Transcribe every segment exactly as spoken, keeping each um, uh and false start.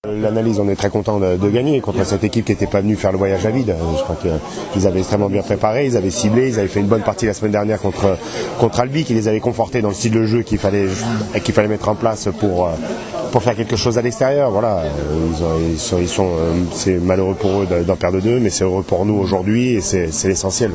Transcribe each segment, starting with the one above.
L'analyse, on est très content de, de gagner contre cette équipe qui n'était pas venue faire le voyage à vide. Je crois qu'ils avaient extrêmement bien préparé, ils avaient ciblé, ils avaient fait une bonne partie la semaine dernière contre, contre Albi, qui les avait confortés dans le style de jeu qu'il fallait, qu'il fallait mettre en place pour, pour faire quelque chose à l'extérieur. Voilà, ils, ont, ils sont, ils sont, c'est malheureux pour eux d'en perdre deux, mais c'est heureux pour nous aujourd'hui et c'est l'essentiel.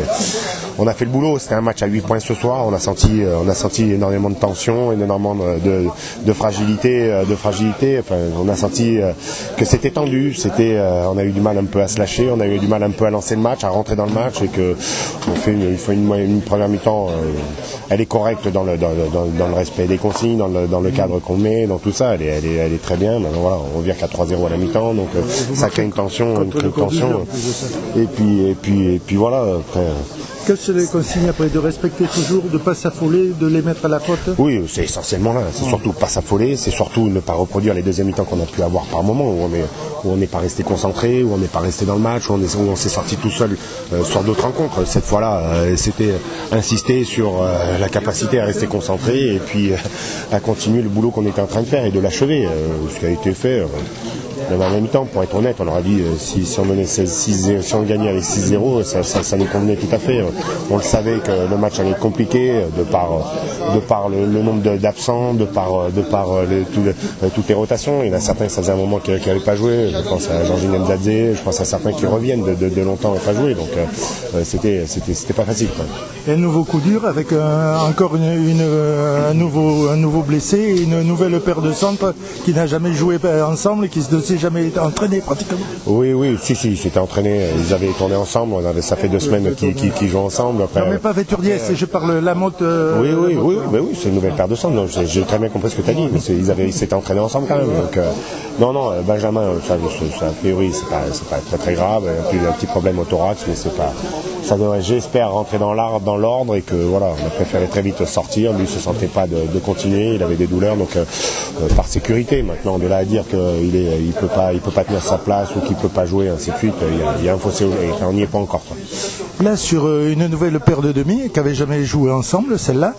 On a fait le boulot, c'était un match à huit points ce soir, on a senti, on a senti énormément de tension, énormément de, de fragilité, de fragilité. Enfin, on a senti que c'était tendu, c'était, on a eu du mal un peu à se lâcher, on a eu du mal un peu à lancer le match, à rentrer dans le match, et que on fait une, il faut une, une première mi-temps, elle est correcte dans le, dans, dans, dans le respect des consignes, dans le, dans le cadre qu'on met, dans tout ça, elle est, elle est, elle est très bien. Maintenant, voilà, on vient qu'à trois zéro à la mi-temps, donc ça crée une tension, une, une tension. Et puis, et puis, et puis voilà. Après, quelles sont les consignes après? De respecter toujours, de ne pas s'affoler, de les mettre à la faute? Oui, c'est essentiellement là. C'est surtout pas s'affoler, c'est surtout ne pas reproduire les deuxièmes mi-temps qu'on a pu avoir par moment, où on est, où on n'est pas resté concentré, où on n'est pas resté dans le match, où on est, où on s'est sorti tout seul euh, sur d'autres rencontres. Cette fois-là, euh, c'était insister sur euh, la capacité à rester concentré et puis euh, à continuer le boulot qu'on était en train de faire et de l'achever. Euh, ce qui a été fait. Euh, Dans la même temps, pour être honnête, on aurait dit euh, si, si on menait six, si on gagnait avec six zéro, ça, ça, ça nous convenait tout à fait. On le savait que le match allait être compliqué de par, de par le, le nombre d'absents, de par, de par les, tout le, toutes les rotations. Il y en a certains, ça faisait un moment qui n'avaient pas joué. Je pense à Georgine Mdadze, je pense à certains qui reviennent de, de, de longtemps et pas joué. Donc euh, c'était, c'était, c'était pas facile. Quoi. Et un nouveau coup dur avec euh, encore une, une, un, nouveau, un nouveau blessé et une nouvelle paire de centres qui n'a jamais joué ensemble et qui ne s'est jamais entraîné pratiquement. Oui, oui, si, si, ils s'étaient entraînés, ils avaient tourné ensemble, on avait, ça fait deux semaines qu'ils qu qu jouent ensemble. Après, non, mais pas Véturdiès, euh, je parle la motte. Euh, oui, oui, oui, oui, oui, c'est une nouvelle paire de centres. J'ai très bien compris ce que tu as dit, mais ils avaient, ils s'étaient entraînés ensemble quand même. Donc, euh, non, non, Benjamin, ça, ça, a priori, c'est pas, c'est pas très très grave. Il y a un petit problème au thorax, mais c'est pas. Ça devrait, j'espère, rentrer dans l'ordre, dans l'ordre, et que voilà, on a préféré très vite sortir. Lui, il se sentait pas de, de continuer, il avait des douleurs, donc euh, par sécurité. Maintenant, de là à dire qu'il est, il peut pas, il peut pas tenir sa place ou qu'il peut pas jouer, ainsi de suite. Il y a, il y a un fossé, enfin, on n'y est pas encore. Quoi. Là, sur euh, une nouvelle paire de demi, qui n'avait jamais joué ensemble, celle-là,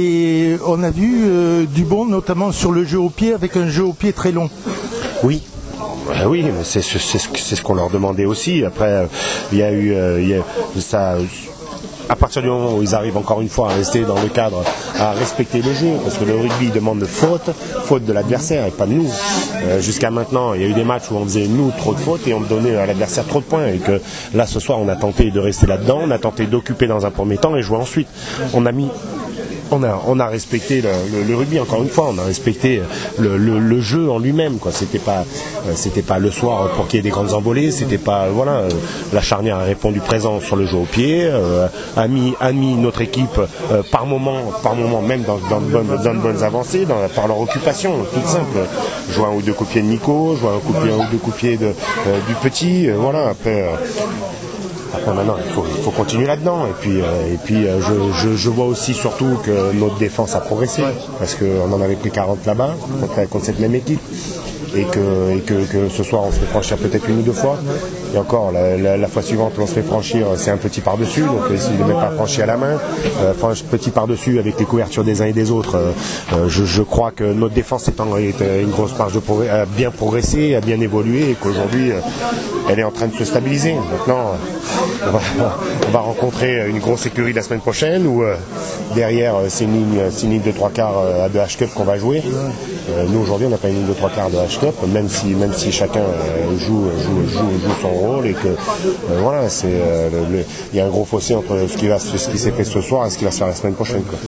et on a vu euh, du bon, notamment sur le jeu au pied, avec un jeu au pied très long. Oui. Euh, oui, mais c'est ce, ce qu'on leur demandait aussi. Après, il y a eu euh, y a, ça. À partir du moment où ils arrivent encore une fois à rester dans le cadre, à respecter le jeu, parce que le rugby demande faute, faute de l'adversaire et pas de nous. Euh, Jusqu'à maintenant, il y a eu des matchs où on faisait nous trop de fautes et on donnait à l'adversaire trop de points. Et que là, ce soir, on a tenté de rester là-dedans, on a tenté d'occuper dans un premier temps et jouer ensuite. On a mis On a, on a respecté le, le, le rugby, encore une fois, on a respecté le, le, le jeu en lui-même. C'était pas, euh, c'était pas le soir pour qu'il y ait des grandes envolées, c'était pas, voilà, euh, la charnière a répondu présent sur le jeu au pied, euh, a, mis, a mis notre équipe euh, par moment, par moment même dans, dans, de, bonnes, dans de bonnes avancées, dans, par leur occupation, toute simple. Jouer un ou deux coups de pied de Nico, jouer un, coup de pied, un ou deux coups de pied de, euh, du petit, euh, voilà, après... Euh, Après maintenant, il faut, il faut continuer là-dedans. Et puis, euh, et puis euh, je, je, je vois aussi surtout que notre défense a progressé. Parce qu'on en avait pris quarante là-bas, contre, contre cette même équipe. Et que, et que, que ce soir on se fait franchir peut-être une ou deux fois. Et encore, la, la, la fois suivante on se fait franchir, c'est un petit par-dessus, donc s'il ne met pas franchi à la main, euh, enfin, petit par-dessus avec les couvertures des uns et des autres, euh, je, je crois que notre défense est, en, est une grosse marge de progrès, a bien progressé, a bien évolué et qu'aujourd'hui euh, elle est en train de se stabiliser. Maintenant, on va, on va rencontrer une grosse écurie la semaine prochaine où euh, derrière c'est une ligne, c'est une ligne de trois quarts euh, de H-Cup qu'on va jouer. Euh, nous aujourd'hui on n'a pas une ligne de trois quarts de H-Cup, même si, même si chacun euh, joue, joue, joue, joue son rôle et que euh, voilà, c'est, euh, il y a un gros fossé entre ce qui, va, ce qui s'est fait ce soir et ce qui va se faire la semaine prochaine. Quoi.